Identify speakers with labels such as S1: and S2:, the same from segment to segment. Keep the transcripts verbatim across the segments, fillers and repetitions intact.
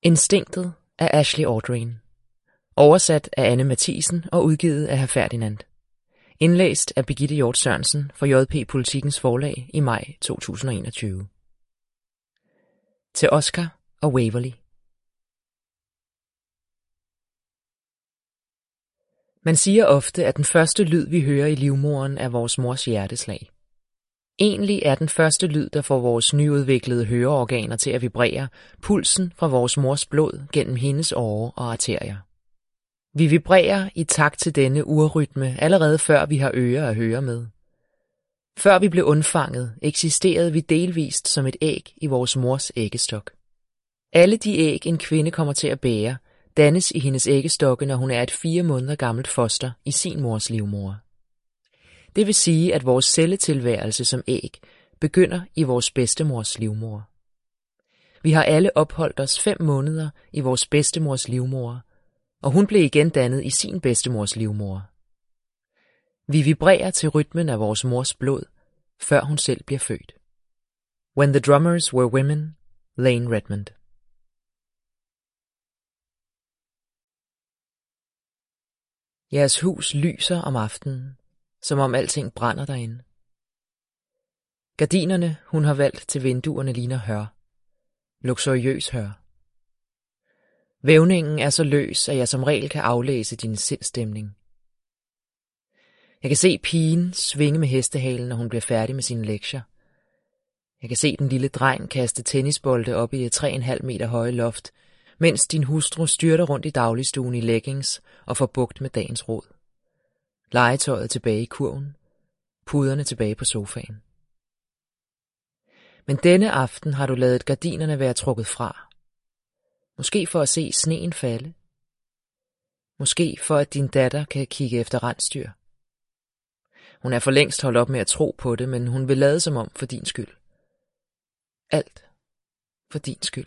S1: Instinktet af Ashley Audrain. Oversat af Anne Matthiesen og udgivet af Hr. Ferdinand. Indlæst af Birgitte Hjort Sørensen for J P Politikens Forlag i maj to tusind og enogtyve. Til Oscar og Waverly. Man siger ofte, at den første lyd, vi hører i livmoderen, er vores mors hjerteslag. Egentlig er den første lyd, der får vores nyudviklede høreorganer til at vibrere, pulsen fra vores mors blod gennem hendes årer og arterier. Vi vibrerer i takt til denne urrytme, allerede før vi har ører at høre med. Før vi blev undfanget, eksisterede vi delvist som et æg i vores mors æggestok. Alle de æg, en kvinde kommer til at bære, dannes i hendes æggestokke, når hun er et fire måneder gammelt foster i sin mors livmoder. Det vil sige, at vores celletilværelse som æg begynder i vores bedstemors livmoder. Vi har alle opholdt os fem måneder i vores bedstemors livmoder, og hun blev igen dannet i sin bedstemors livmoder. Vi vibrerer til rytmen af vores mors blod, før hun selv bliver født. When the Drummers Were Women, Lane Redmond. Jeres hus lyser om aftenen, som om alting brænder derinde. Gardinerne, hun har valgt til vinduerne, ligner hør. Luksuriøs hør. Vævningen er så løs, at jeg som regel kan aflæse din sindstemning. Jeg kan se pigen svinge med hestehalen, når hun bliver færdig med sine lektier. Jeg kan se den lille dreng kaste tennisbolde op i et tre komma fem meter høje loft, mens din hustru styrter rundt i dagligstuen i leggings og får bugt med dagens rod. Legetøjet tilbage i kurven, puderne tilbage på sofaen. Men denne aften har du ladet gardinerne være trukket fra. Måske for at se sneen falde. Måske for at din datter kan kigge efter rensdyr. Hun er for længst holdt op med at tro på det, men hun vil lade som om for din skyld. Alt for din skyld.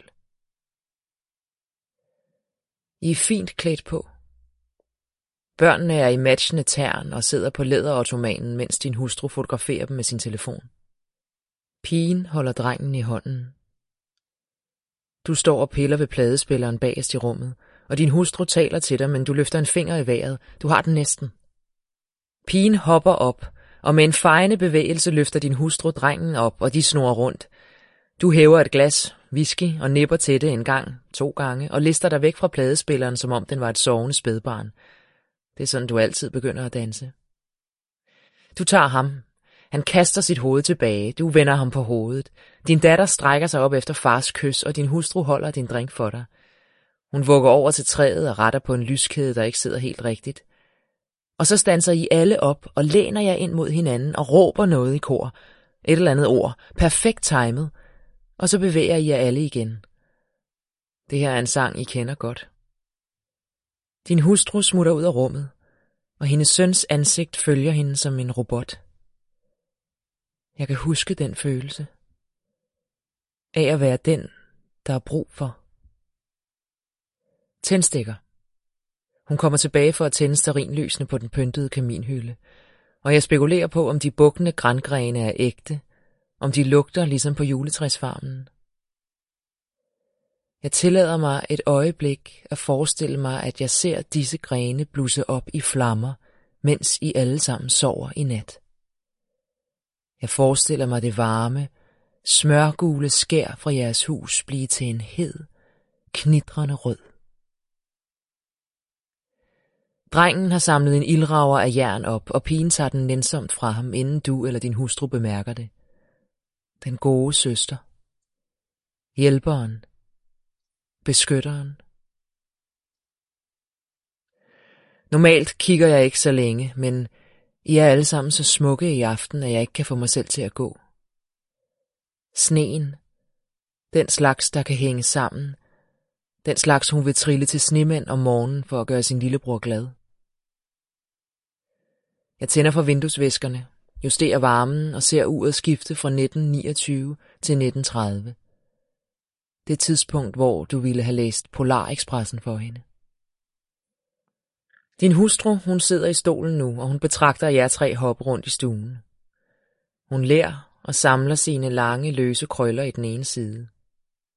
S1: I er fint klædt på. Børnene er i matchende tern og sidder på læderottomanen, mens din hustru fotograferer dem med sin telefon. Pigen holder drengen i hånden. Du står og piller ved pladespilleren bagerst i rummet, og din hustru taler til dig, men du løfter en finger i vejret. Du har den næsten. Pigen hopper op, og med en fejende bevægelse løfter din hustru drengen op, og de snurrer rundt. Du hæver et glas whisky og nipper til det en gang, to gange, og lister dig væk fra pladespilleren, som om den var et sovende spædbarn. Det er sådan, du altid begynder at danse. Du tager ham. Han kaster sit hoved tilbage. Du vender ham på hovedet. Din datter strækker sig op efter fars kys, og din hustru holder din drink for dig. Hun vugger over til træet og retter på en lyskæde, der ikke sidder helt rigtigt. Og så standser I alle op og læner jer ind mod hinanden og råber noget i kor. Et eller andet ord. Perfekt timet. Og så bevæger I jer alle igen. Det her er en sang, I kender godt. Din hustru smutter ud af rummet, og hendes søns ansigt følger hende som en robot. Jeg kan huske den følelse af at være den, der er brug for. Tændstikker. Hun kommer tilbage for at tænde stearinlysene på den pyntede kaminhylde, og jeg spekulerer på, om de bukkende grangrene er ægte, om de lugter ligesom på juletræsfarmen. Jeg tillader mig et øjeblik at forestille mig, at jeg ser disse grene blusse op i flammer, mens I alle sammen sover i nat. Jeg forestiller mig det varme, smørgule skær fra jeres hus blive til en hed, knitrende rød. Drengen har samlet en ildrager af jern op, og pigen tager den nænsomt fra ham, inden du eller din hustru bemærker det. Den gode søster. Hjælperen. Beskytteren. Normalt kigger jeg ikke så længe, men I er alle sammen så smukke i aften, at jeg ikke kan få mig selv til at gå. Sneen. Den slags, der kan hænge sammen. Den slags, hun vil trille til snemænd om morgenen for at gøre sin lillebror glad. Jeg tænder for vinduesviskerne, justerer varmen og ser uret skifte fra nitten niogtyve til nitten tredive. Det tidspunkt, hvor du ville have læst Polarekspressen for hende. Din hustru, hun sidder i stolen nu, og hun betragter jer tre hoppe rundt i stuen. Hun ler og samler sine lange, løse krøller i den ene side.